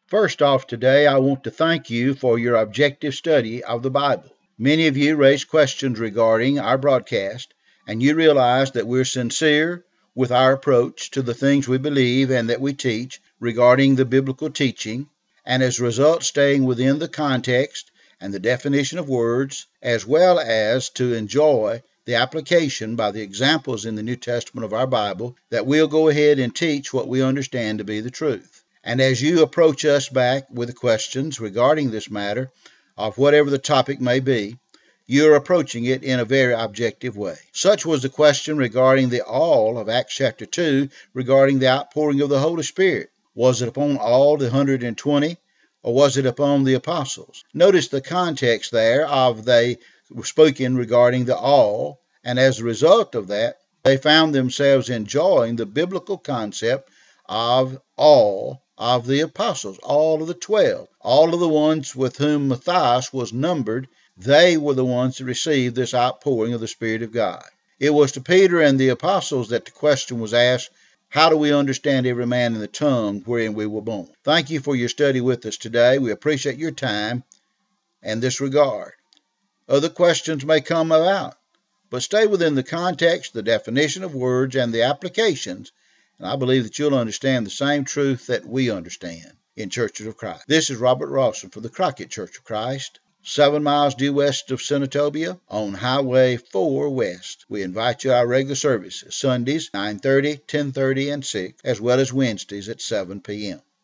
First off today, I want to thank you for your objective study of the Bible. Many of you raised questions regarding our broadcast, and you realize that we're sincere with our approach to the things we believe and that we teach regarding the biblical teaching, and as a result staying within the context and the definition of words, as well as to enjoy the application by the examples in the New Testament of our Bible, that we'll go ahead and teach what we understand to be the truth. And as you approach us back with questions regarding this matter, of whatever the topic may be, you're approaching it in a very objective way. Such was the question regarding the all of Acts chapter 2, regarding the outpouring of the Holy Spirit. Was it upon all the 120, or was it upon the apostles? Notice the context there of they were spoken regarding the all, and as a result of that, they found themselves enjoying the biblical concept of all of the apostles, all of the 12, all of the ones with whom Matthias was numbered. They were the ones that received this outpouring of the Spirit of God. It was to Peter and the apostles that the question was asked, how do we understand every man in the tongue wherein we were born? Thank you for your study with us today. We appreciate your time and this regard. Other questions may come about, but stay within the context, the definition of words, and the applications, and I believe that you'll understand the same truth that we understand in Churches of Christ. This is Robert Rawson for the Crockett Church of Christ, 7 miles due west of Senatobia on Highway 4 West. We invite you to our regular services, Sundays, 9:30, 10:30, and 6, as well as Wednesdays at 7 p.m.